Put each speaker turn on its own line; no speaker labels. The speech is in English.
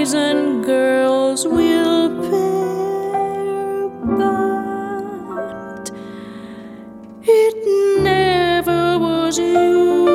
boys and girls will pair, but it never was you.